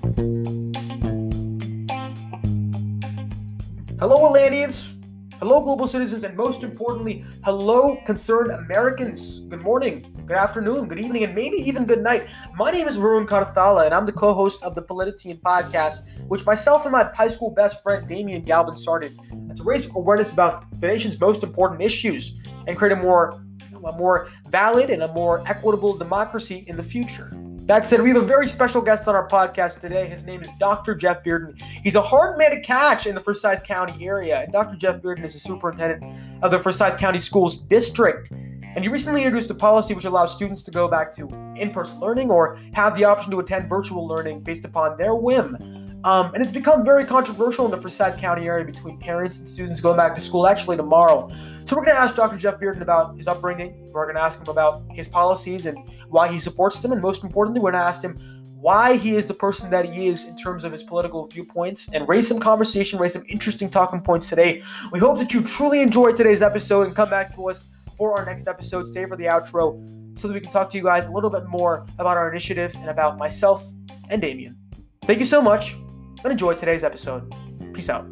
Hello, Atlanteans. Hello, global citizens, and most importantly, hello, concerned Americans. Good morning, good afternoon, good evening, and maybe even good night. My name is Varun Karathala, and I'm the co-host of the Politician podcast, which myself and my high school best friend Damian Galvin started to raise awareness about the nation's most important issues and create a more valid and a more equitable democracy in the future. That said, we have a very special guest on our podcast today. His name is Dr. Jeff Bearden. He's a hard man to catch in the Forsyth County area. And Dr. Jeff Bearden is the superintendent of the Forsyth County Schools District. And he recently introduced a policy which allows students to go back to in-person learning or have the option to attend virtual learning based upon their whim. And it's become very controversial in the Forsyth County area between parents and students going back to school actually tomorrow. So we're going to ask Dr. Jeff Bearden about his upbringing. We're going to ask him about his policies and why he supports them. And most importantly, we're going to ask him why he is the person that he is in terms of his political viewpoints and raise some conversation, raise some interesting talking points today. We hope that you truly enjoyed today's episode and come back to us for our next episode. Stay for the outro so that we can talk to you guys a little bit more about our initiative and about myself and Damian. Thank you so much and enjoy today's episode. Peace out.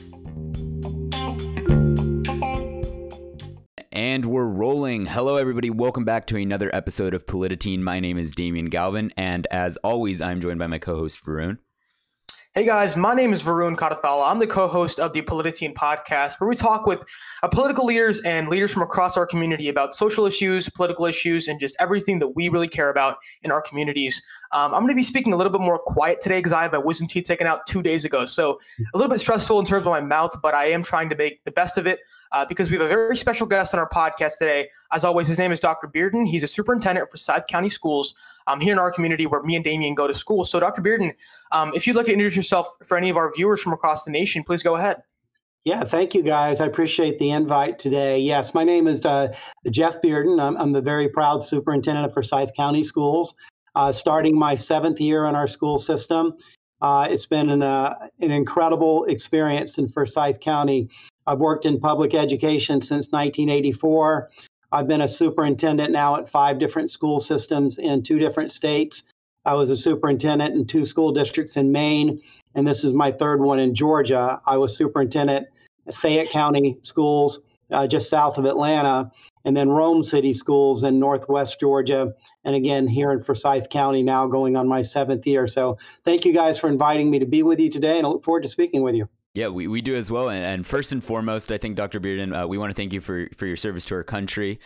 And we're rolling. Hello, everybody. Welcome back to another episode of Polititeen. My name is Damian Galvin, and as always, I'm joined by my co-host, Varun. Hey guys, my name is Varun Karathala. I'm the co-host of the Polititeen podcast, where we talk with political leaders and leaders from across our community about social issues, political issues, and just everything that we really care about in our communities. I'm going to be speaking a little bit more quiet today because I have my wisdom teeth taken out 2 days ago. So a little bit stressful in terms of my mouth, but I am trying to make the best of it because we have a very special guest on our podcast today. As always, his name is Dr. Bearden. He's a superintendent for Forsyth County Schools here in our community where me and Damian go to school. So Dr. Bearden, if you'd like to introduce yourself for any of our viewers from across the nation, please go ahead. Yeah, thank you, guys. I appreciate the invite today. Yes, my name is Jeff Bearden. I'm the very proud superintendent of Forsyth County Schools, starting my 7th year in our school system. It's been an incredible experience in Forsyth County. I've worked in public education since 1984. I've been a superintendent now at 5 different school systems in 2 different states. I was a superintendent in 2 school districts in Maine, and this is my 3rd one in Georgia. I was superintendent at Fayette County Schools, just south of Atlanta, and then Rome City Schools in Northwest Georgia, and again here in Forsyth County now going on my 7th year. So thank you guys for inviting me to be with you today, and I look forward to speaking with you. Yeah, we do as well. And first and foremost, I think, Dr. Bearden, we want to thank you for your service to our country.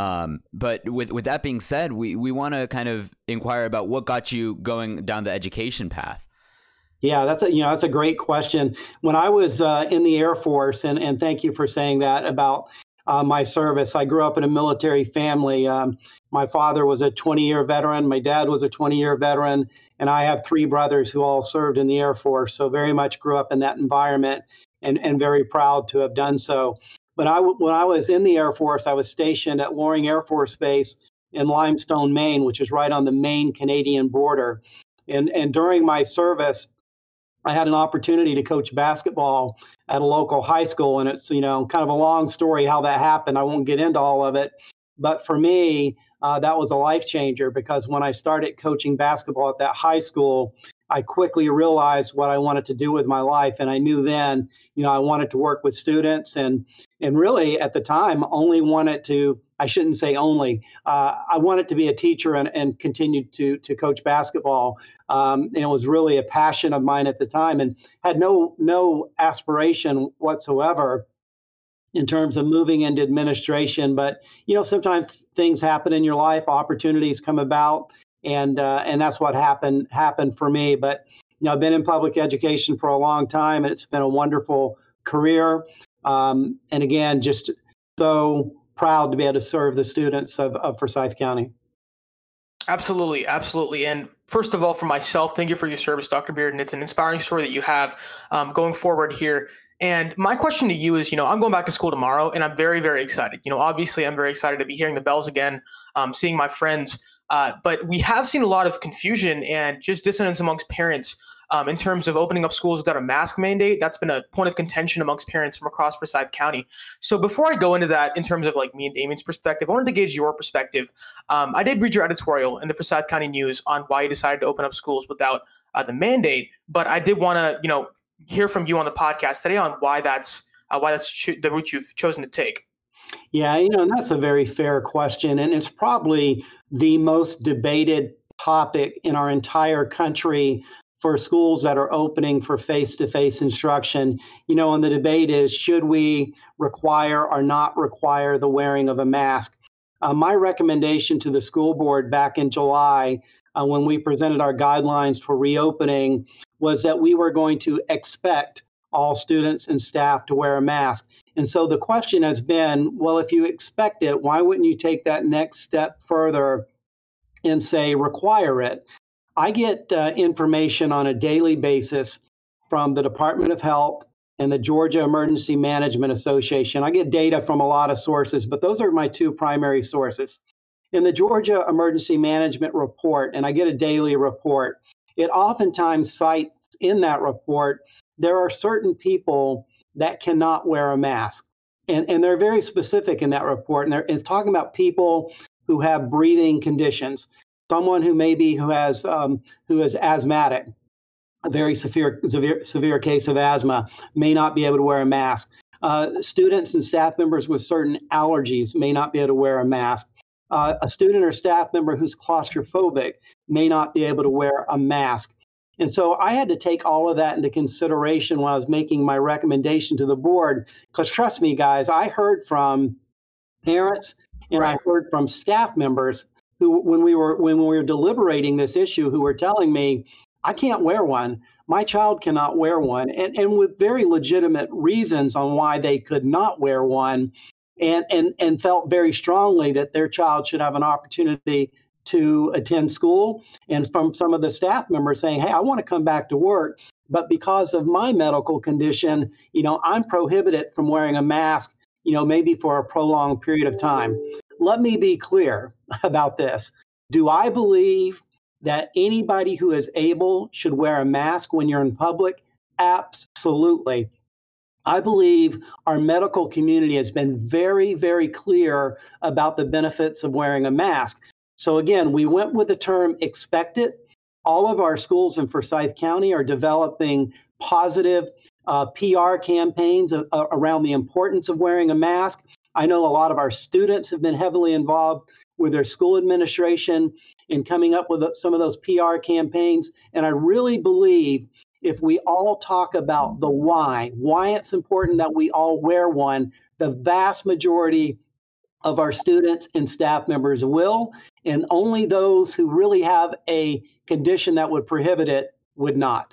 But with that being said, we want to kind of inquire about what got you going down the education path. Yeah, that's a great question. When I was in the Air Force, and thank you for saying that about my service. I grew up in a military family. My father was a 20-year veteran. My dad was a 20-year veteran. And I have 3 brothers who all served in the Air Force. So very much grew up in that environment and very proud to have done so. But when I was in the Air Force, I was stationed at Loring Air Force Base in Limestone, Maine, which is right on the Maine-Canadian border. And during my service, I had an opportunity to coach basketball at a local high school. And it's, kind of a long story how that happened. I won't get into all of it. But for me, that was a life changer because when I started coaching basketball at that high school, I quickly realized what I wanted to do with my life. And I knew then, I wanted to work with students and really at the time only wanted to, I shouldn't say only, I wanted to be a teacher and continued to coach basketball. And it was really a passion of mine at the time and had no aspiration whatsoever in terms of moving into administration. But, sometimes things happen in your life, opportunities come about, and that's what happened for me. But, I've been in public education for a long time, and it's been a wonderful career. And again, just so proud to be able to serve the students of Forsyth County. Absolutely. Absolutely. And first of all, for myself, thank you for your service, Dr. Bearden. It's an inspiring story that you have going forward here. And my question to you is, I'm going back to school tomorrow and I'm very, very excited. Obviously I'm very excited to be hearing the bells again, seeing my friends. But we have seen a lot of confusion and just dissonance amongst parents in terms of opening up schools without a mask mandate. That's been a point of contention amongst parents from across Forsyth County. So before I go into that, in terms of like me and Damien's perspective, I wanted to gauge your perspective. I did read your editorial in the Forsyth County News on why you decided to open up schools without the mandate, but I did want to, hear from you on the podcast today on why that's the route you've chosen to take. Yeah, and that's a very fair question, and it's probably the most debated topic in our entire country for schools that are opening for face-to-face instruction. And the debate is, should we require or not require the wearing of a mask? My recommendation to the school board back in July, when we presented our guidelines for reopening, was that we were going to expect all students and staff to wear a mask. And so the question has been, well, if you expect it, why wouldn't you take that next step further and say require it? I get information on a daily basis from the Department of Health and the Georgia Emergency Management Association. I get data from a lot of sources, but those are my two primary sources. In the Georgia Emergency Management Report, and I get a daily report, it oftentimes cites in that report there are certain people that cannot wear a mask. And they're very specific in that report. And it's talking about people who have breathing conditions, someone who has asthmatic, a very severe case of asthma, may not be able to wear a mask. Students and staff members with certain allergies may not be able to wear a mask. A student or staff member who's claustrophobic may not be able to wear a mask. And so I had to take all of that into consideration when I was making my recommendation to the board, because trust me, guys, I heard from parents and I heard from staff members who, when we were deliberating this issue, who were telling me, I can't wear one. My child cannot wear one, and with very legitimate reasons on why they could not wear one, and felt very strongly that their child should have an opportunity to attend school. And from some of the staff members saying, hey, I want to come back to work, but because of my medical condition, I'm prohibited from wearing a mask, maybe for a prolonged period of time. Let me be clear about this. Do I believe that anybody who is able should wear a mask when you're in public? Absolutely. I believe our medical community has been very, very clear about the benefits of wearing a mask. So again, we went with the term expect it. All of our schools in Forsyth County are developing positive PR campaigns around the importance of wearing a mask. I know a lot of our students have been heavily involved with their school administration in coming up with some of those PR campaigns. And I really believe if we all talk about the why it's important that we all wear one, the vast majority of our students and staff members will, and only those who really have a condition that would prohibit it would not.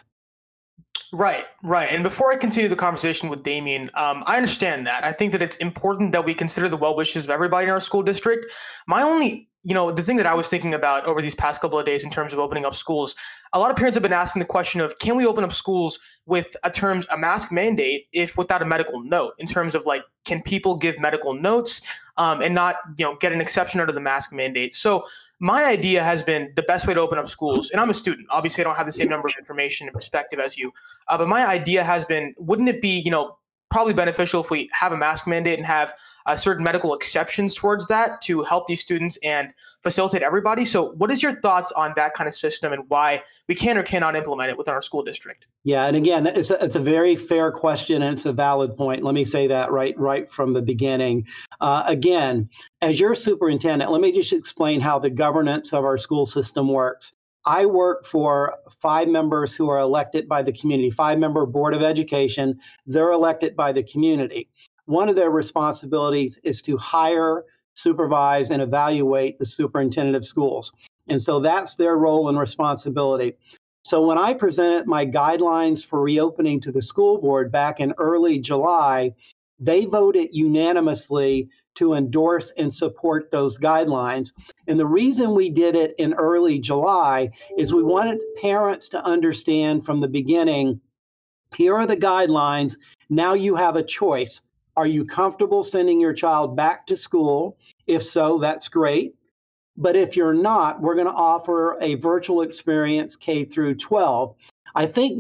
Right. And before I continue the conversation with Damien, I understand that. I think that it's important that we consider the well wishes of everybody in our school district. My only, the thing that I was thinking about over these past couple of days in terms of opening up schools, a lot of parents have been asking the question of, can we open up schools with a mask mandate if without a medical note, in terms of like, can people give medical notes and not, get an exception under the mask mandate? So my idea has been the best way to open up schools, and I'm a student. Obviously, I don't have the same number of information and perspective as you, but my idea has been, wouldn't it be, probably beneficial if we have a mask mandate and have certain medical exceptions towards that to help these students and facilitate everybody? So what is your thoughts on that kind of system and why we can or cannot implement it within our school district? Yeah, and again, it's a very fair question, and it's a valid point. Let me say that right from the beginning. Again, as your superintendent, let me just explain how the governance of our school system works. I work for 5 members who are elected by the community, 5-member Board of Education. They're elected by the community. One of their responsibilities is to hire, supervise, and evaluate the superintendent of schools. And so that's their role and responsibility. So when I presented my guidelines for reopening to the school board back in early July, they voted unanimously to endorse and support those guidelines. And the reason we did it in early July is we wanted parents to understand from the beginning, here are the guidelines. Now you have a choice. Are you comfortable sending your child back to school? If so, that's great. But if you're not, we're going to offer a virtual experience K through 12. I think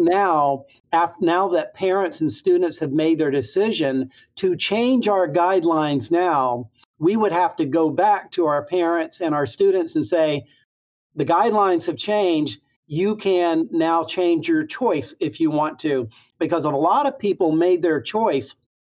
now that parents and students have made their decision to change our guidelines now, we would have to go back to our parents and our students and say, the guidelines have changed. You can now change your choice if you want to, because a lot of people made their choice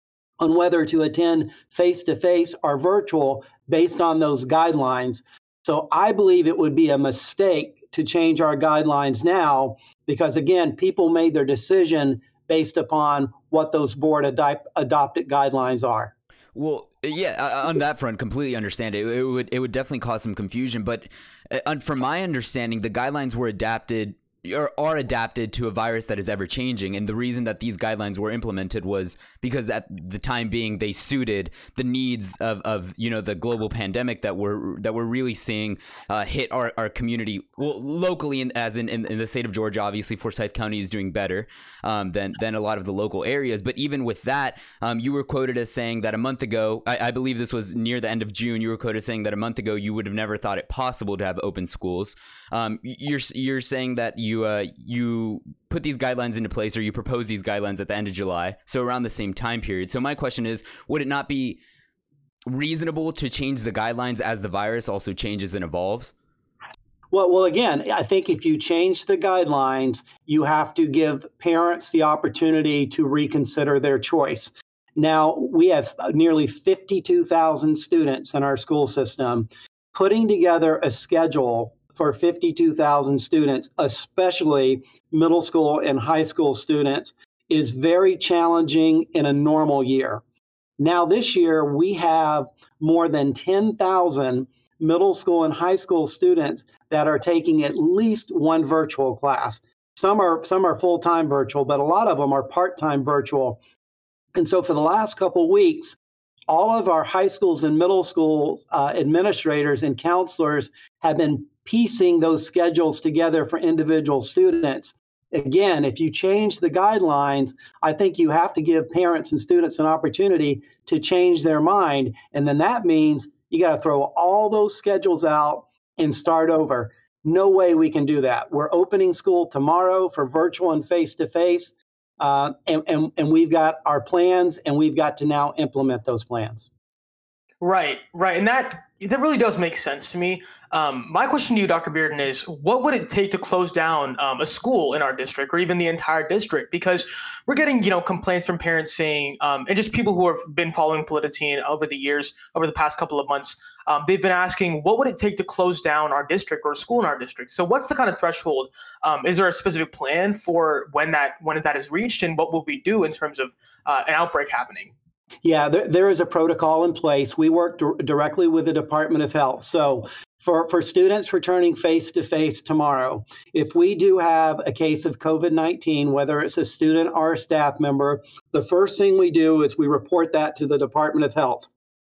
on whether to attend face-to-face or virtual based on those guidelines. So I believe it would be a mistake to change our guidelines now because, again, people made their decision based upon what those board adopted guidelines are. Well, yeah, on that front, completely understand it. It would definitely cause some confusion. But from my understanding, the guidelines were adapted or are adapted to a virus that is ever changing. And the reason that these guidelines were implemented was because at the time being, they suited the needs of the global pandemic that we're really seeing hit our community. Well, locally, in the state of Georgia, obviously Forsyth County is doing better than a lot of the local areas. But even with that, you were quoted as saying that a month ago, I believe this was near the end of June, you were quoted as saying that a month ago you would have never thought it possible to have open schools. You're saying that you put these guidelines into place, or you propose these guidelines at the end of July, so around the same time period. So my question is, would it not be reasonable to change the guidelines as the virus also changes and evolves? Well, again, I think if you change the guidelines, you have to give parents the opportunity to reconsider their choice. Now, we have nearly 52,000 students in our school system. Putting together a schedule for 52,000 students, especially middle school and high school students, is very challenging in a normal year. Now, this year, we have more than 10,000 middle school and high school students that are taking at least one virtual class. Some are full-time virtual, but a lot of them are part-time virtual. And so for the last couple of weeks, all of our high schools and middle school administrators and counselors have been piecing those schedules together for individual students. Again, if you change the guidelines, I think you have to give parents and students an opportunity to change their mind. And then that means you got to throw all those schedules out and start over. No way we can do that. We're opening school tomorrow for virtual and face-to-face. And we've got our plans, and we've got to now implement those plans. Right. And that really does make sense to me. My question to you, Dr. Bearden, is what would it take to close down a school in our district, or even the entire district? Because we're getting, complaints from parents saying, and just people who have been following Politicine over the years, over the past couple of months, they've been asking, what would it take to close down our district or a school in our district? So what's the kind of threshold? Is there a specific plan for when that is reached, and what will we do in terms of an outbreak happening? Yeah, there is a protocol in place. We work directly with the Department of Health. So for students returning face-to-face tomorrow, if we do have a case of COVID-19, whether it's a student or a staff member, the first thing we do is we report that to the Department of Health.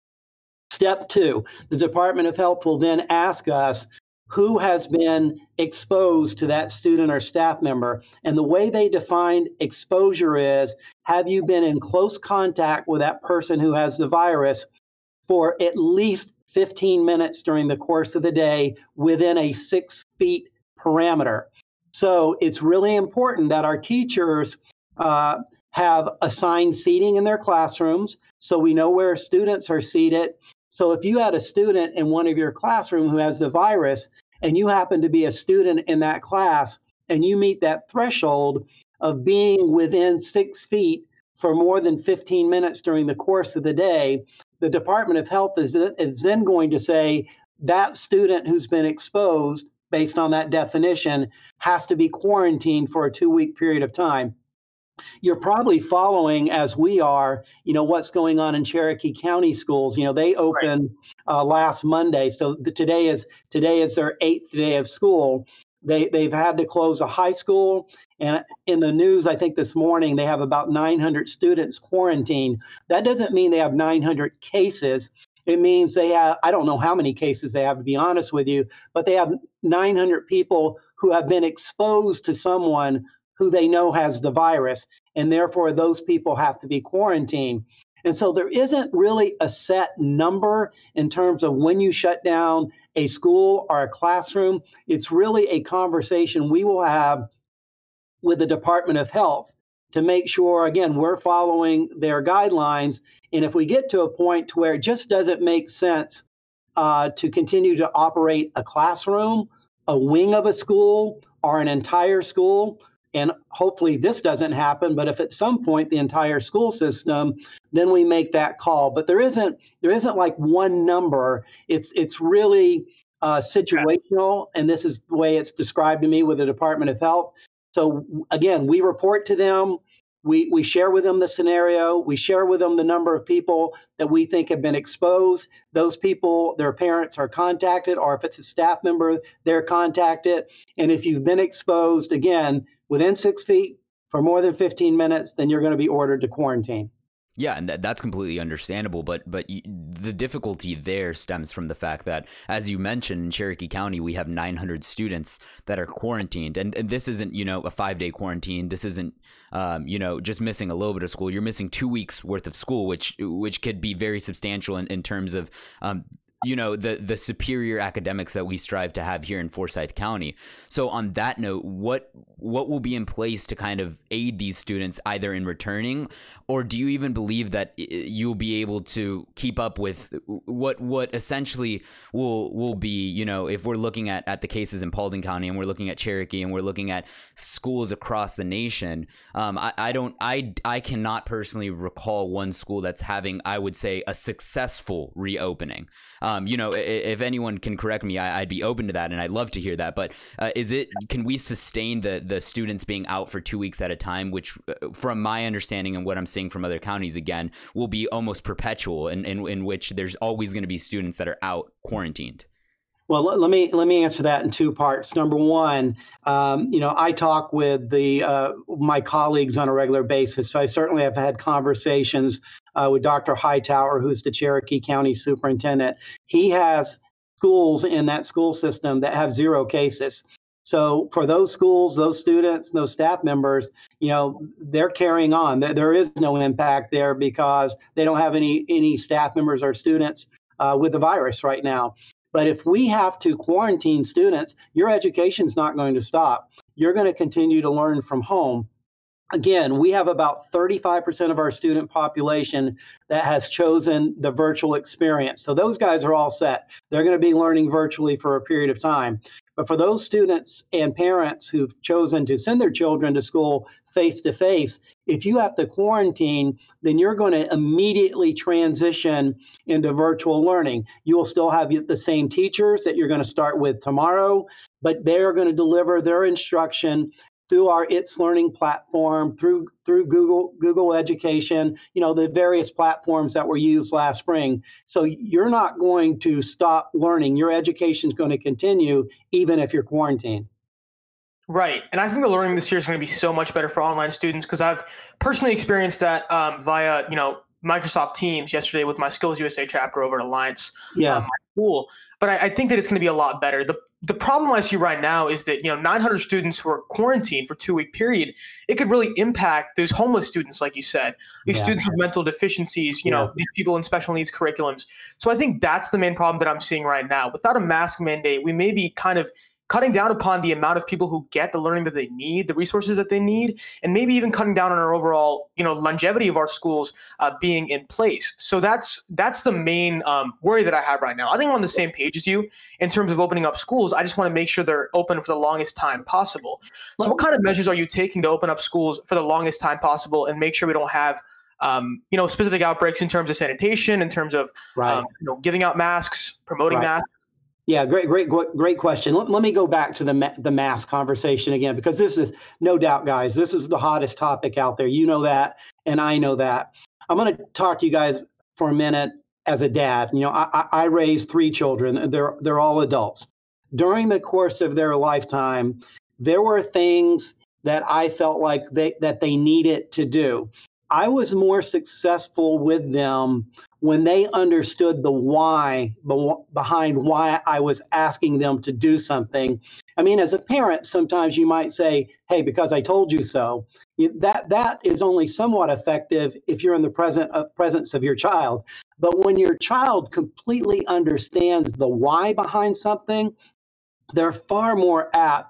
Step 2, the Department of Health will then ask us who has been exposed to that student or staff member. And the way they define exposure is, have you been in close contact with that person who has the virus for at least 15 minutes during the course of the day within a 6 feet parameter? So it's really important that our teachers have assigned seating in their classrooms so we know where students are seated. So if you had a student in one of your classroom who has the virus, and you happen to be a student in that class, and you meet that threshold of being within 6 feet for more than 15 minutes during the course of the day, the Department of Health is then going to say that student who's been exposed, based on that definition, has to be quarantined for a 2-week period of time. You're probably following, as we are, what's going on in Cherokee County schools. They opened last Monday, so today is their 8th day of school. They've had to close a high school, and in the news, I think this morning, they have about 900 students quarantined. That doesn't mean they have 900 cases. It means they have, I don't know how many cases they have, to be honest with you, but they have 900 people who have been exposed to someone who they know has the virus, and therefore those people have to be quarantined. And so there isn't really a set number in terms of when you shut down a school or a classroom. It's really a conversation we will have with the Department of Health to make sure, again, we're following their guidelines. And if we get to a point to where it just doesn't make sense to continue to operate a classroom, a wing of a school, or an entire school, and hopefully this doesn't happen, but if at some point the entire school system, then we make that call. But there isn't like one number. It's really situational, and this is the way it's described to me with the Department of Health. So again, we report to them. We share with them the scenario. We share with them the number of people that we think have been exposed. Those people, their parents are contacted, or if it's a staff member, they're contacted. And if you've been exposed, again, within 6 feet for more than 15 minutes, then you're going to be ordered to quarantine. Yeah, and that's completely understandable, but the difficulty there stems from the fact that, as you mentioned, in Cherokee County, we have 900 students that are quarantined, and this isn't, a 5-day quarantine. This isn't, just missing a little bit of school. You're missing 2 weeks worth of school, which could be very substantial in terms of, the superior academics that we strive to have here in Forsyth County. So on that note, what will be in place to kind of aid these students either in returning, or do you even believe that you'll be able to keep up with what essentially will be, if we're looking at the cases in Paulding County and we're looking at Cherokee and we're looking at schools across the nation. I cannot personally recall one school that's having, I would say, a successful reopening. If anyone can correct me, I'd be open to that, and I'd love to hear that. But can we sustain the students being out for 2 weeks at a time, which, from my understanding and what I'm seeing from other counties, again, will be almost perpetual, in which there's always going to be students that are out quarantined? Well, let me answer that in two parts. Number one, I talk with my colleagues on a regular basis. So I certainly have had conversations with Dr. Hightower, who's the Cherokee County Superintendent. He has schools in that school system that have 0 cases. So for those schools, those students, those staff members, they're carrying on. There is no impact there because they don't have any staff members or students with the virus right now. But if we have to quarantine students, your education's not going to stop. You're going to continue to learn from home. Again, we have about 35% of our student population that has chosen the virtual experience. So those guys are all set. They're going to be learning virtually for a period of time. But for those students and parents who've chosen to send their children to school face-to-face, if you have to quarantine, then you're going to immediately transition into virtual learning. You will still have the same teachers that you're going to start with tomorrow, but they're going to deliver their instruction through our It's Learning platform, through Google Education, the various platforms that were used last spring. So you're not going to stop learning. Your education is going to continue even if you're quarantined. Right. And I think the learning this year is going to be so much better for online students, because I've personally experienced that via, Microsoft Teams yesterday with my Skills USA chapter over at Alliance. My school. But I think that it's going to be a lot better. The problem I see right now is that 900 students who are quarantined for a 2-week period, it could really impact those homeless students, like you said, these students with mental deficiencies, these people in special needs curriculums. So I think that's the main problem that I'm seeing right now. Without a mask mandate, we may be kind of cutting down upon the amount of people who get the learning that they need, the resources that they need, and maybe even cutting down on our overall, longevity of our schools being in place. So that's the main worry that I have right now. I think I'm on the same page as you in terms of opening up schools. I just want to make sure they're open for the longest time possible. So what kind of measures are you taking to open up schools for the longest time possible and make sure we don't have specific outbreaks in terms of sanitation, in terms of giving out masks, promoting masks? Yeah, great question. Let me go back to the mask conversation again, because this is, no doubt, guys, this is the hottest topic out there. You know that, and I know that. I'm going to talk to you guys for a minute as a dad. I raised 3 children. They're all adults. During the course of their lifetime, there were things that I felt like that they needed to do. I was more successful with them when they understood the why behind why I was asking them to do something. I mean, as a parent, sometimes you might say, hey, because I told you so. That is only somewhat effective if you're in the presence of your child. But when your child completely understands the why behind something, they're far more apt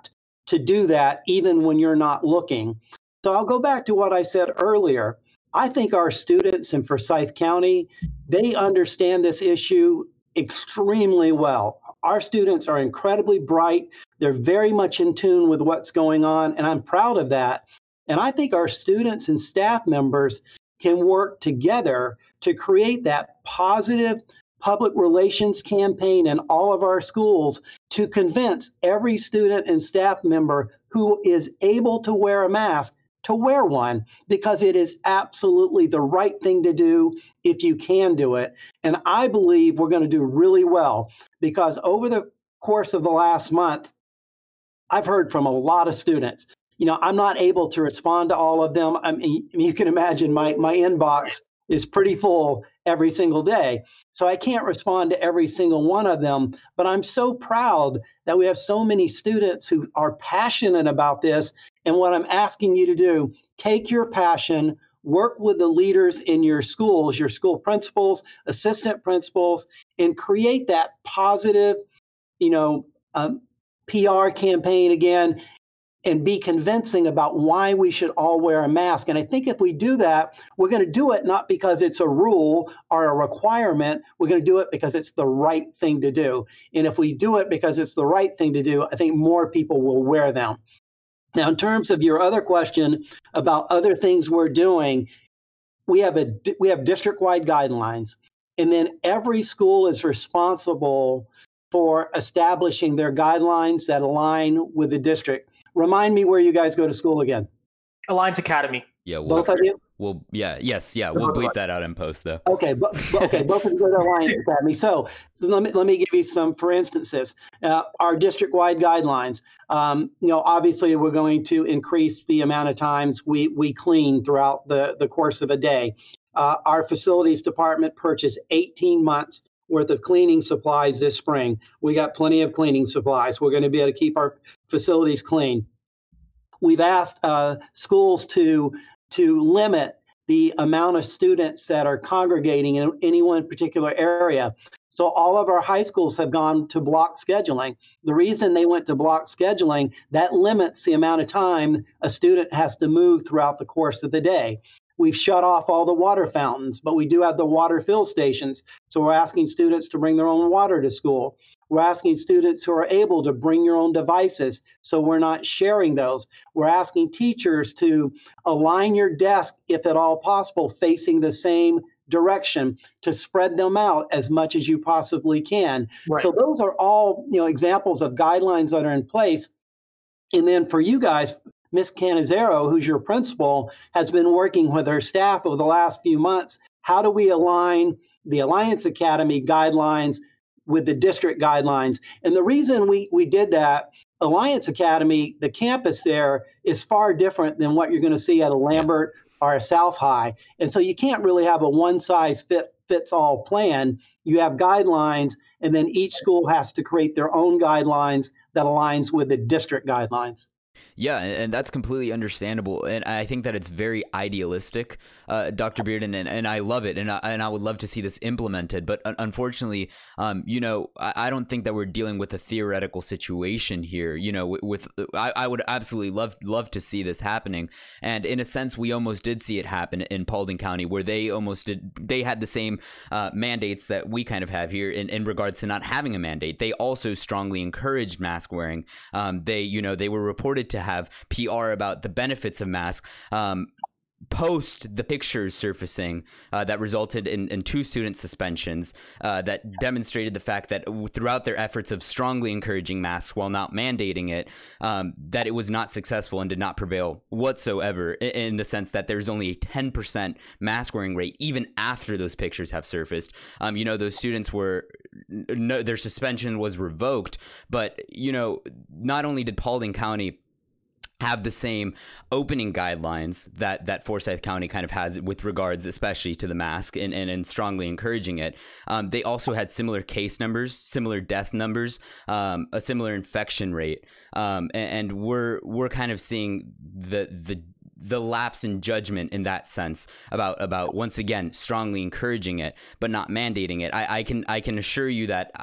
to do that even when you're not looking. So I'll go back to what I said earlier. I think our students in Forsyth County, they understand this issue extremely well. Our students are incredibly bright. They're very much in tune with what's going on, and I'm proud of that. And I think our students and staff members can work together to create that positive public relations campaign in all of our schools to convince every student and staff member who is able to wear a mask to wear one, because it is absolutely the right thing to do if you can do it. And I believe we're going to do really well, because over the course of the last month, I've heard from a lot of students. I'm not able to respond to all of them. I mean, you can imagine my inbox is pretty full every single day. So I can't respond to every single one of them, but I'm so proud that we have so many students who are passionate about this. And what I'm asking you to do, take your passion, work with the leaders in your schools, your school principals, assistant principals, and create that positive, PR campaign again, and be convincing about why we should all wear a mask. And I think if we do that, we're going to do it not because it's a rule or a requirement. We're going to do it because it's the right thing to do. And if we do it because it's the right thing to do, I think more people will wear them. Now, in terms of your other question about other things we're doing, we have district-wide guidelines, and then every school is responsible for establishing their guidelines that align with the district. Remind me where you guys go to school again. Alliance Academy. Yeah, both of you? We'll bleep that out in post though. Okay, okay, both of you go to Alliance Academy. So let me give you some, for instances, our district-wide guidelines. Obviously we're going to increase the amount of times we clean throughout the course of a day. Our facilities department purchased 18 months worth of cleaning supplies this spring. We got plenty of cleaning supplies. We're going to be able to keep our facilities clean. We've asked schools to limit the amount of students that are congregating in any one particular area. So all of our high schools have gone to block scheduling. The reason they went to block scheduling, that limits the amount of time a student has to move throughout the course of the day. We've shut off all the water fountains, but we do have the water fill stations. So we're asking students to bring their own water to school. We're asking students who are able to bring your own devices, so we're not sharing those. We're asking teachers to align your desk, if at all possible, facing the same direction, to spread them out as much as you possibly can. Right. So those are all examples of guidelines that are in place. And then for you guys, Ms. Canizero, who's your principal, has been working with her staff over the last few months. How do we align the Alliance Academy guidelines with the district guidelines? And the reason we did that, Alliance Academy, the campus there is far different than what you're going to see at a Lambert or a South High. And so you can't really have a one-size-fits-all plan. You have guidelines, and then each school has to create their own guidelines that aligns with the district guidelines. Yeah, and that's completely understandable, and I think that it's very idealistic, Dr. Bearden, and I love it, and I would love to see this implemented. But unfortunately, I don't think that we're dealing with a theoretical situation here. I would absolutely love to see this happening, and in a sense, we almost did see it happen in Paulding County, where they had the same mandates that we kind of have here in regards to not having a mandate. They also strongly encouraged mask wearing. They were reported to have PR about the benefits of masks post the pictures surfacing that resulted in 2 student suspensions that demonstrated the fact that throughout their efforts of strongly encouraging masks while not mandating it, that it was not successful and did not prevail whatsoever, in the sense that there's only a 10% mask wearing rate even after those pictures have surfaced. Those students their suspension was revoked, but not only did Paulding County have the same opening guidelines that Forsyth County kind of has with regards especially to the mask and strongly encouraging it. They also had similar case numbers, similar death numbers, a similar infection rate. And we're kind of seeing the lapse in judgment in that sense about once again strongly encouraging it but not mandating it. I can assure you that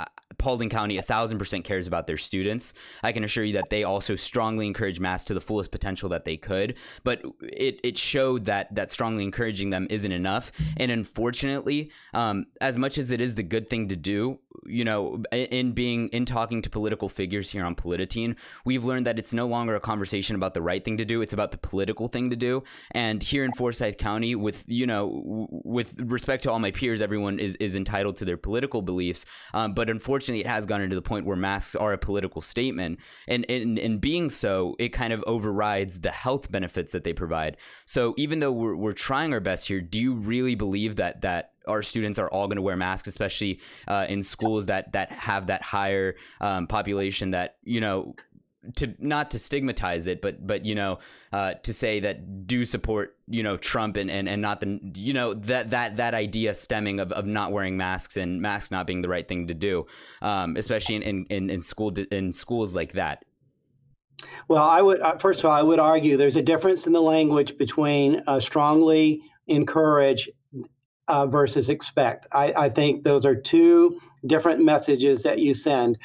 Paulding County 1,000% cares about their students. I can assure you that they also strongly encourage masks to the fullest potential that they could. But it showed that strongly encouraging them isn't enough. And unfortunately, as much as it is the good thing to do, you know, in talking to political figures here on Politatine, we've learned that it's no longer a conversation about the right thing to do. It's about the political thing to do. And here in Forsyth County, with respect to all my peers, everyone is entitled to their political beliefs. But unfortunately, it has gotten to the point where masks are a political statement. And in being so, it kind of overrides the health benefits that they provide. So even though we're trying our best here, do you really believe that our students are all going to wear masks, especially in schools that have that higher population, that, you know, not to stigmatize it, but you know, to say that do support, you know, Trump and not the, you know, that idea stemming of not wearing masks and masks not being the right thing to do, especially in schools like that? Well, I would first of all, I would argue there's a difference in the language between strongly encourage versus expect. I think those are two different messages that you send.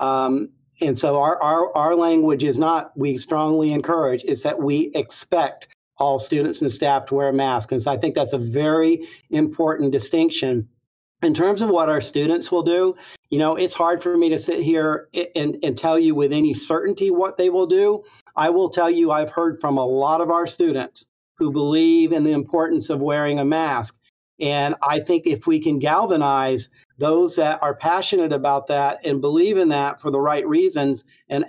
And so our language is not we strongly encourage, it's that we expect all students and staff to wear a mask. And so I think that's a very important distinction. In terms of what our students will do, you know, it's hard for me to sit here and tell you with any certainty what they will do. I will tell you, I've heard from a lot of our students who believe in the importance of wearing a mask. And I think if we can galvanize those that are passionate about that and believe in that for the right reasons, and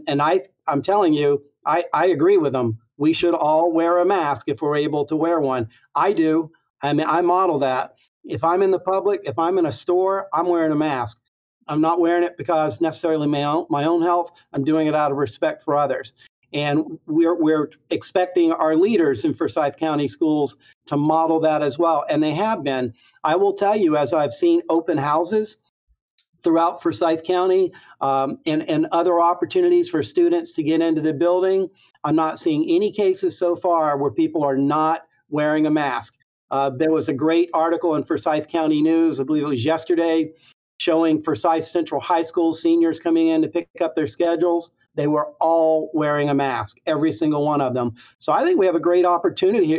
I'm telling you, I agree with them. We should all wear a mask if we're able to wear one. I do. I mean, I model that. If I'm in the public, if I'm in a store, I'm wearing a mask. I'm not wearing it because necessarily my own health. I'm doing it out of respect for others. And we're expecting our leaders in Forsyth County schools to model that as well. And they have been. I will tell you, as I've seen open houses throughout Forsyth County and other opportunities for students to get into the building, I'm not seeing any cases so far where people are not wearing a mask. There was a great article in Forsyth County News, I believe it was yesterday, showing Forsyth Central High School seniors coming in to pick up their schedules. They were all wearing a mask, every single one of them. So I think we have a great opportunity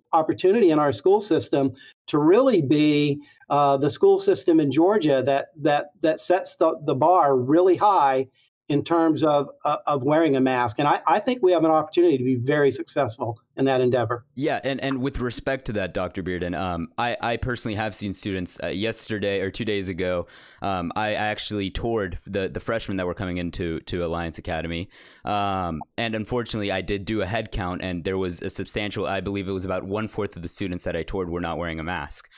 in our school system to really be the school system in Georgia that sets the bar really high in terms of wearing a mask. And I think we have an opportunity to be very successful in that endeavor. Yeah, and with respect to that, Dr. Bearden, I personally have seen students yesterday or 2 days ago. I actually toured the freshmen that were coming into Alliance Academy. And unfortunately, I did do a head count, and there was a substantial, I believe it was about 1/4 of the students that I toured were not wearing a mask.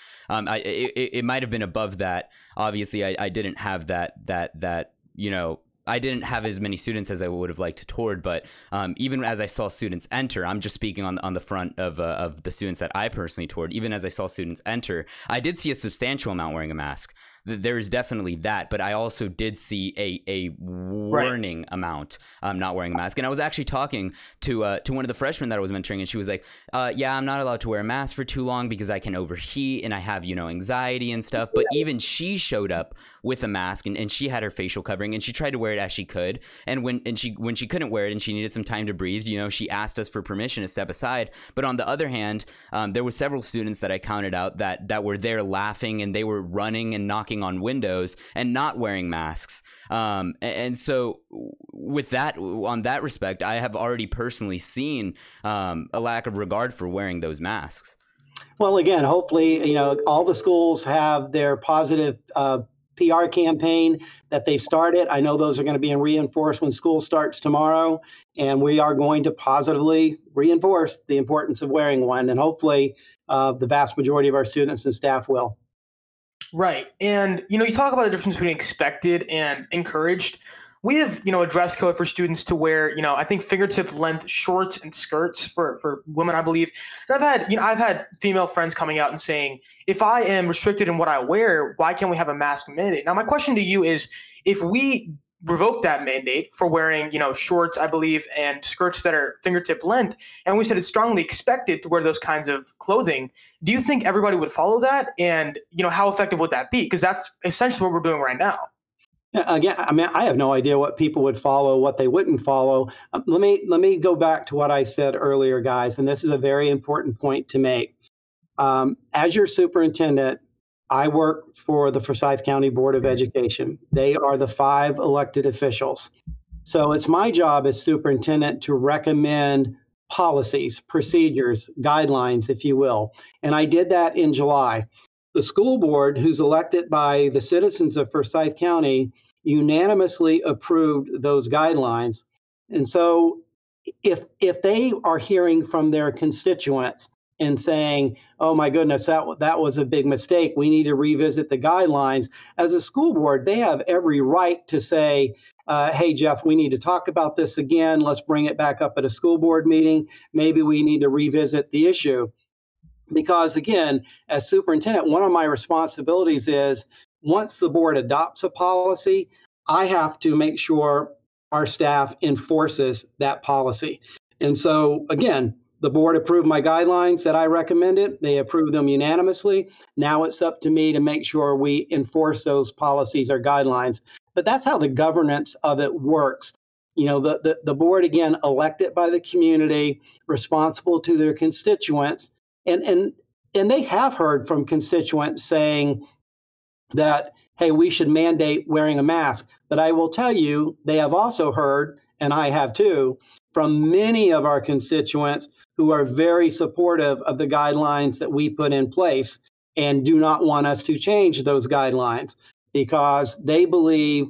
It might have been above that. Obviously, I didn't have that, you know, I didn't have as many students as I would have liked to toured, but even as I saw students enter, I'm just speaking on the front of the students that I personally toured. Even as I saw students enter, I did see a substantial amount wearing a mask. There is definitely that, but I also did see a warning amount not wearing a mask. And I was actually talking to one of the freshmen that I was mentoring, and she was like, yeah, I'm not allowed to wear a mask for too long because I can overheat and I have, you know, anxiety and stuff. But even she showed up with a mask, and she had her facial covering, and she tried to wear it as she could. And when she couldn't wear it and she needed some time to breathe, you know, she asked us for permission to step aside. But on the other hand, there were several students that I counted out that were there laughing, and they were running and knocking on windows and not wearing masks. And so with that, on that respect, I have already personally seen a lack of regard for wearing those masks. Well, again, hopefully, you know, all the schools have their positive PR campaign that they've started. I know those are going to be reinforced when school starts tomorrow, and we are going to positively reinforce the importance of wearing one. And hopefully the vast majority of our students and staff will. Right. And, you know, you talk about the difference between expected and encouraged. We have, you know, a dress code for students to wear, you know, I think fingertip length shorts and skirts for women, I believe. And I've had female friends coming out and saying, if I am restricted in what I wear, why can't we have a mask mandate? Now, my question to you is, if we revoke that mandate for wearing, you know, shorts, I believe, and skirts that are fingertip length, and we said it's strongly expected to wear those kinds of clothing, do you think everybody would follow that? And, you know, how effective would that be? Because that's essentially what we're doing right now. Again, I mean, I have no idea what people would follow, what they wouldn't follow. Let me go back to what I said earlier, guys, and this is a very important point to make. As your superintendent, I work for the Forsyth County Board of Education. They are the 5 elected officials. So it's my job as superintendent to recommend policies, procedures, guidelines, if you will. And I did that in July. The school board, who's elected by the citizens of Forsyth County, unanimously approved those guidelines. And so if they are hearing from their constituents and saying, oh my goodness, that was a big mistake, we need to revisit the guidelines, as a school board, they have every right to say, hey, Jeff, we need to talk about this again. Let's bring it back up at a school board meeting. Maybe we need to revisit the issue. Because again, as superintendent, one of my responsibilities is once the board adopts a policy, I have to make sure our staff enforces that policy. And so again, the board approved my guidelines that I recommended. They approved them unanimously. Now it's up to me to make sure we enforce those policies or guidelines. But that's how the governance of it works. You know, the board, again, elected by the community, responsible to their constituents. And they have heard from constituents saying that, hey, we should mandate wearing a mask. But I will tell you, they have also heard, and I have too, from many of our constituents who are very supportive of the guidelines that we put in place and do not want us to change those guidelines because they believe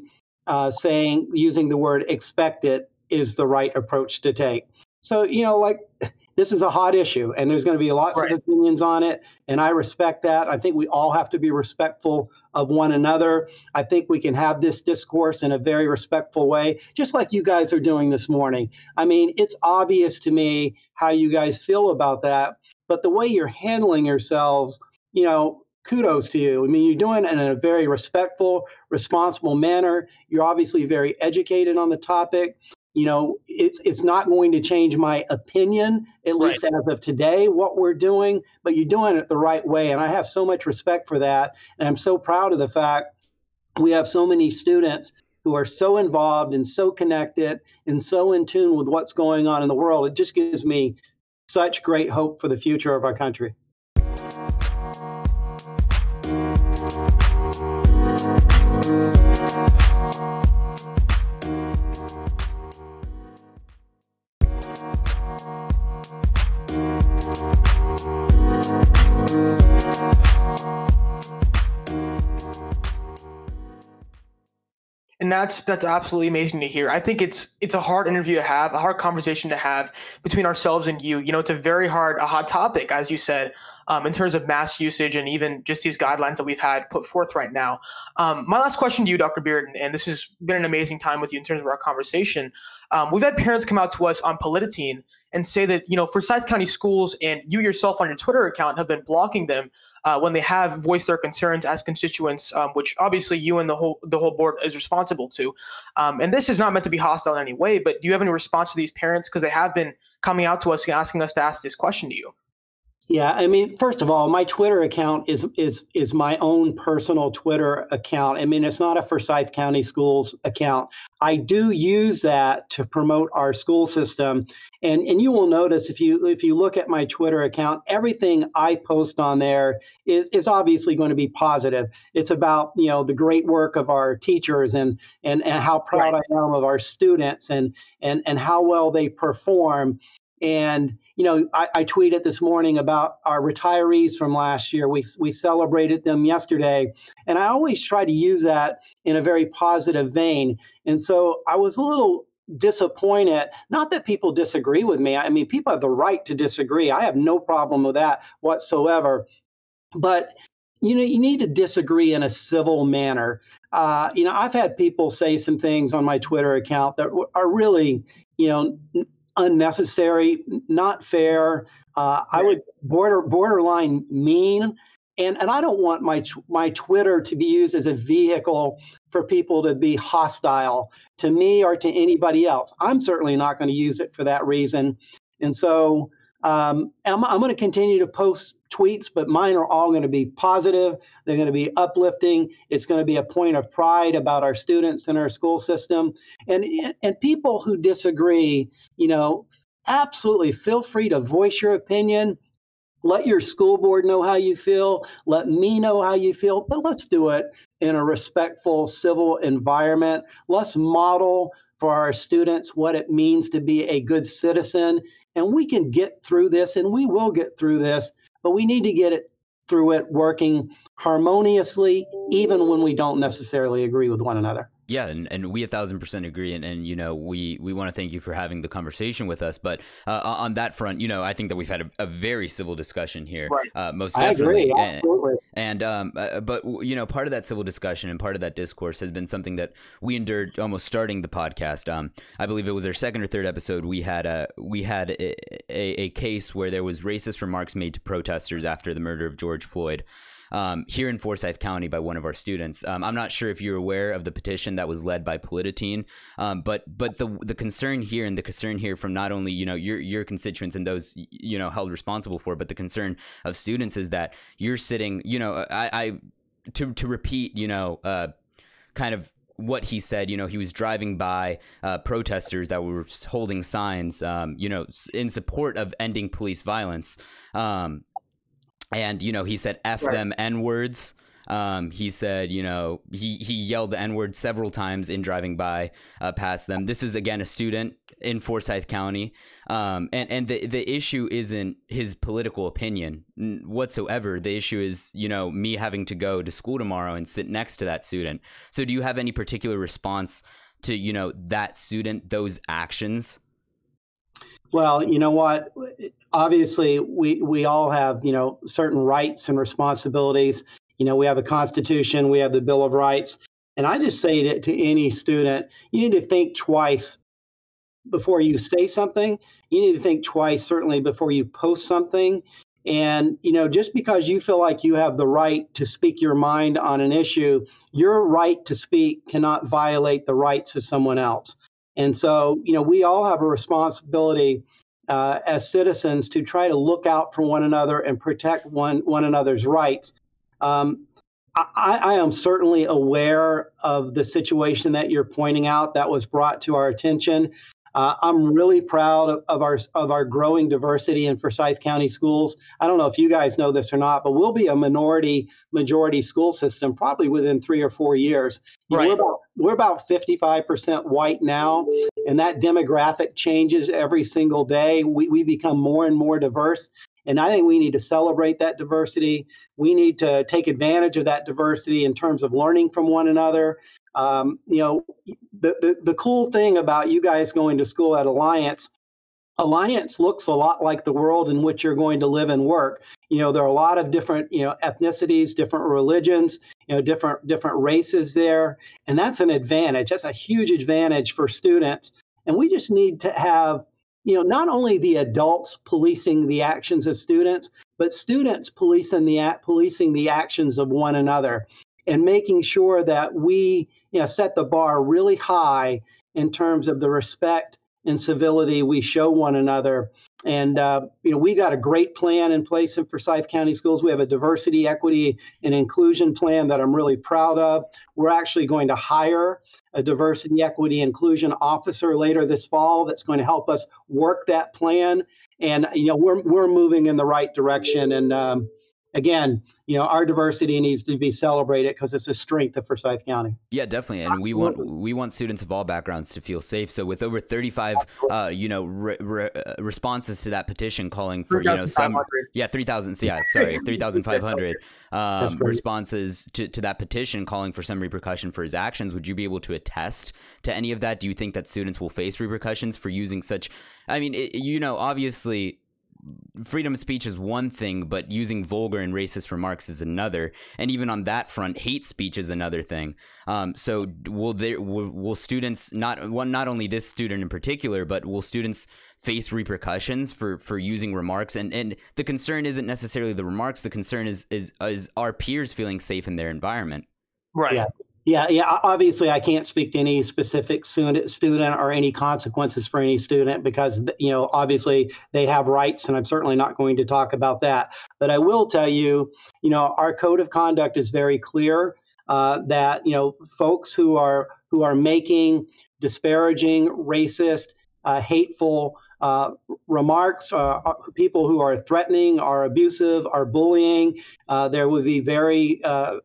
using the word expected is the right approach to take. So, you know, like, this is a hot issue and there's going to be lots of opinions on it. And I respect that. I think we all have to be respectful of one another. I think we can have this discourse in a very respectful way, just like you guys are doing this morning. I mean, it's obvious to me how you guys feel about that, but the way you're handling yourselves, you know, kudos to you. I mean, you're doing it in a very respectful, responsible manner. You're obviously very educated on the topic. You know, it's not going to change my opinion, at least as of today, what we're doing, but you're doing it the right way. And I have so much respect for that. And I'm so proud of the fact we have so many students who are so involved and so connected and so in tune with what's going on in the world. It just gives me such great hope for the future of our country. And that's absolutely amazing to hear. I think it's a hard interview to have, a hard conversation to have between ourselves and you. You know, it's a hot topic, as you said, in terms of mask usage and even just these guidelines that we've had put forth right now. My last question to you, Dr. Bearden, and this has been an amazing time with you in terms of our conversation. We've had parents come out to us on Politicine and say that, you know, Forsyth County schools and you yourself on your Twitter account have been blocking them when they have voiced their concerns as constituents, which obviously you and the whole board is responsible to. And this is not meant to be hostile in any way, but do you have any response to these parents? Because they have been coming out to us and asking us to ask this question to you. Yeah, I mean, first of all, my Twitter account is my own personal Twitter account. I mean, it's not a Forsyth County Schools account. I do use that to promote our school system. And you will notice if you look at my Twitter account, everything I post on there is obviously going to be positive. It's about, you know, the great work of our teachers and how proud I am of our students and how well they perform. And, you know, I tweeted this morning about our retirees from last year. We celebrated them yesterday. And I always try to use that in a very positive vein. And so I was a little disappointed, not that people disagree with me. I mean, people have the right to disagree. I have no problem with that whatsoever. But, you know, you need to disagree in a civil manner. You know, I've had people say some things on my Twitter account that are really, you know, unnecessary, not fair. I would borderline mean, and I don't want my Twitter to be used as a vehicle for people to be hostile to me or to anybody else. I'm certainly not going to use it for that reason, and so I'm going to continue to post tweets, but mine are all going to be positive. They're going to be uplifting. It's going to be a point of pride about our students and our school system. And people who disagree, absolutely feel free to voice your opinion. Let your school board know how you feel. Let me know how you feel. But let's do it in a respectful, civil environment. Let's model for our students what it means to be a good citizen. And we can get through this, and we will get through this, but we need to get through it working harmoniously, even when we don't necessarily agree with one another. Yeah, and we 1,000% agree, and we want to thank you for having the conversation with us. But on that front, I think that we've had a very civil discussion here, right. Most definitely. I agree, absolutely. But part of that civil discussion and part of that discourse has been something that we endured almost starting the podcast. I believe it was our second or third episode. We had a case where there was racist remarks made to protesters after the murder of George Floyd. Here in Forsyth County by one of our students. I'm not sure if you're aware of the petition that was led by Politatine, but the concern here, and the concern here from not only your constituents and those held responsible for, but the concern of students is that you're sitting to repeat kind of what he said. He was driving by protesters that were holding signs in support of ending police violence. And, he said F them N-words. He said, he yelled the N-word several times in driving by past them. This is, again, a student in Forsyth County. And the issue isn't his political opinion whatsoever. The issue is, me having to go to school tomorrow and sit next to that student. So do you have any particular response to, that student, those actions? Well, you know what? Obviously, we all have, certain rights and responsibilities. We have a Constitution, we have the Bill of Rights. And I just say to any student, you need to think twice before you say something. You need to think twice, certainly, before you post something. And, just because you feel like you have the right to speak your mind on an issue, your right to speak cannot violate the rights of someone else. And so, we all have a responsibility as citizens to try to look out for one another and protect one another's rights. I am certainly aware of the situation that you're pointing out that was brought to our attention. I'm really proud of our growing diversity in Forsyth County schools. I don't know if you guys know this or not, but we'll be a majority school system probably within 3 or 4 years. Right. We're about 55% white now, and that demographic changes every single day. We become more and more diverse. And I think we need to celebrate that diversity. We need to take advantage of that diversity in terms of learning from one another. The cool thing about you guys going to school at Alliance looks a lot like the world in which you're going to live and work. There are a lot of different, ethnicities, different religions, different races there. And that's an advantage. That's a huge advantage for students. And we just need to have, not only the adults policing the actions of students, but students policing the actions of one another, and making sure that we set the bar really high in terms of the respect and civility we show one another. And, we got a great plan in place in Forsyth County Schools. We have a diversity, equity, and inclusion plan that I'm really proud of. We're actually going to hire a diversity, equity, inclusion officer later this fall that's going to help us work that plan. And, we're moving in the right direction. And, again, our diversity needs to be celebrated because it's a strength of Forsyth County. Yeah, definitely. And we want students of all backgrounds to feel safe. So with over 35, responses to that petition calling for, 3,000. Yeah, sorry, 3,500 responses to that petition calling for some repercussion for his actions. Would you be able to attest to any of that? Do you think that students will face repercussions for using such? I mean, obviously, freedom of speech is one thing, but using vulgar and racist remarks is another. And even on that front, hate speech is another thing. So will students, not only this student in particular, but will students face repercussions for using remarks? And the concern isn't necessarily the remarks. The concern is our peers feeling safe in their environment. Right. Yeah. Obviously, I can't speak to any specific student or any consequences for any student because, obviously they have rights, and I'm certainly not going to talk about that. But I will tell you, our code of conduct is very clear that, folks who are making disparaging, racist, hateful remarks, people who are threatening, are abusive, are bullying, there would be very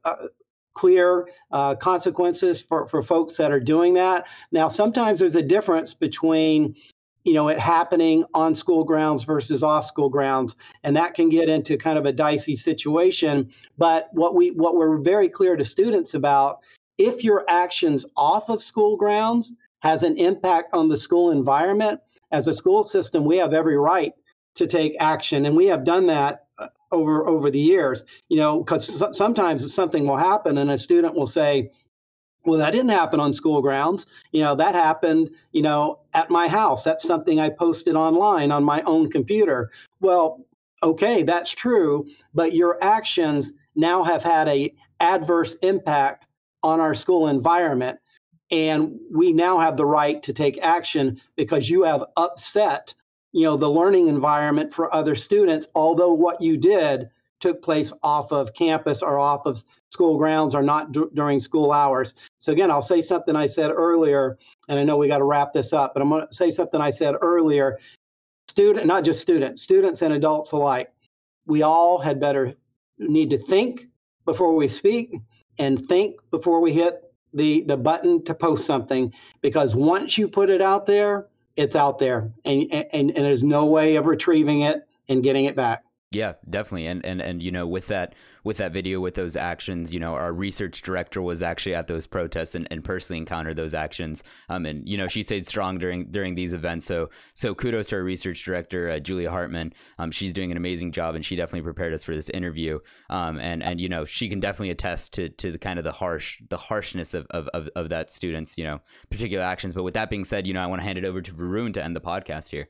clear consequences for folks that are doing that. Now, sometimes there's a difference between it happening on school grounds versus off school grounds, and that can get into kind of a dicey situation. But what we're very clear to students about, if your actions off of school grounds has an impact on the school environment, as a school system, we have every right to take action, and we have done that over the years. Because sometimes something will happen, and a student will say, well, that didn't happen on school grounds. That happened, at my house. That's something I posted online on my own computer. Well, okay, that's true, but your actions now have had a adverse impact on our school environment. And we now have the right to take action because you have upset, the learning environment for other students, although what you did took place off of campus or off of school grounds or not during school hours. So again, I'll say something I said earlier, and I know we got to wrap this up, but I'm going to say something I said earlier. Not just students and adults alike, we all need to think before we speak and think before we hit the button to post something, because once you put it out there, it's out there, and there's no way of retrieving it and getting it back. Yeah, definitely. And with that video, with those actions, our research director was actually at those protests and personally encountered those actions. And she stayed strong during these events. So kudos to our research director, Julia Hartman. She's doing an amazing job, and she definitely prepared us for this interview. And she can definitely attest to the kind of the harshness of that student's, particular actions. But with that being said, I want to hand it over to Varun to end the podcast here.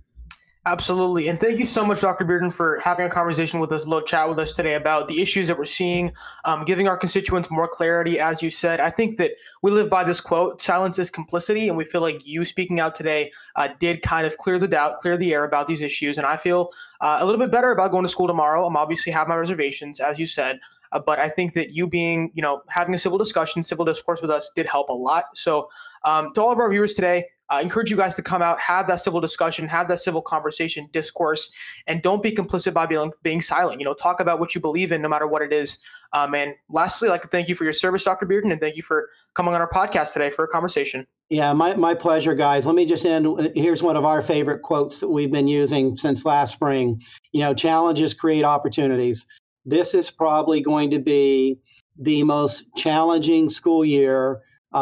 Absolutely. And thank you so much, Dr. Bearden, for having a conversation with us, a little chat with us today about the issues that we're seeing, giving our constituents more clarity. As you said, I think that we live by this quote, silence is complicity. And we feel like you speaking out today did kind of clear the doubt, clear the air about these issues. And I feel a little bit better about going to school tomorrow. I'm obviously have my reservations, as you said. But I think that you being, having a civil discussion, civil discourse with us did help a lot. So to all of our viewers today, I encourage you guys to come out, have that civil discussion, have that civil conversation, discourse, and don't be complicit by being silent. Talk about what you believe in, no matter what it is. And lastly, I'd like to thank you for your service, Dr. Bearden, and thank you for coming on our podcast today for a conversation. Yeah, my pleasure, guys. Let me just end. Here's one of our favorite quotes that we've been using since last spring. Challenges create opportunities. This is probably going to be the most challenging school year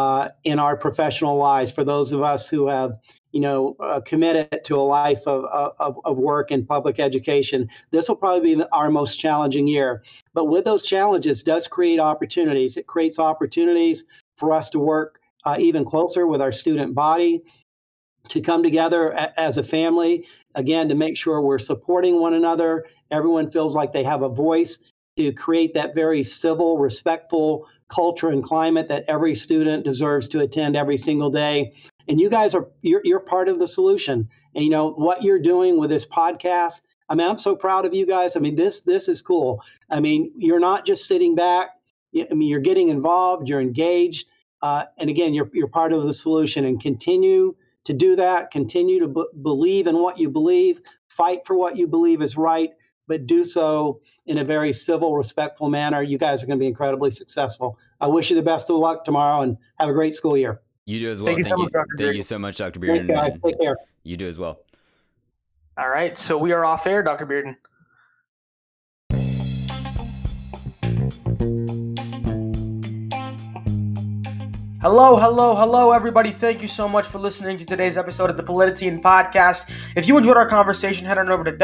in our professional lives for those of us who have, committed to a life of work in public education. This will probably be our most challenging year. But with those challenges does create opportunities. It creates opportunities for us to work even closer with our student body, to come together as a family, again, to make sure we're supporting one another. Everyone feels like they have a voice, to create that very civil, respectful culture and climate that every student deserves to attend every single day. And you guys you're part of the solution. And what you're doing with this podcast, I'm so proud of you guys. This is cool. You're not just sitting back. You're getting involved, you're engaged. And again, you're part of the solution, and continue to do that. Continue to believe in what you believe, fight for what you believe is right, but do so in a very civil, respectful manner. You guys are going to be incredibly successful. I wish you the best of luck tomorrow, and have a great school year. You do as well. Thank you so much, Dr. Bearden. Thanks, guys. Take care. You do as well. All right. So we are off air, Dr. Bearden. Hello, everybody. Thank you so much for listening to today's episode of the Politician Podcast. If you enjoyed our conversation, head on over to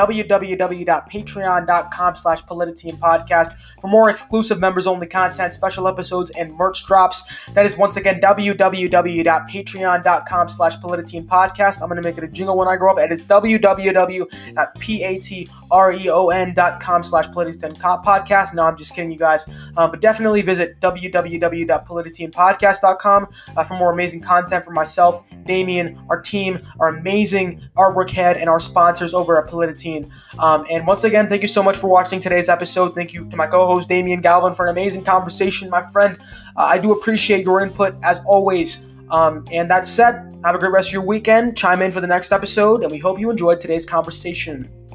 www.patreon.com/Politician Podcast for more exclusive members-only content, special episodes, and merch drops. That is, once again, www.patreon.com/Politician Podcast. I'm going to make it a jingle when I grow up. It is www.patreon.com/Politician Podcast. No, I'm just kidding, you guys. But definitely visit www.politicianpodcast.com for more amazing content from myself, Damien, our team, our amazing artwork head, and our sponsors over at Politician. And once again, thank you so much for watching today's episode. Thank you to my co-host, Damien Galvin, for an amazing conversation, my friend. I do appreciate your input, as always. And that said, have a great rest of your weekend. Chime in for the next episode, and we hope you enjoyed today's conversation.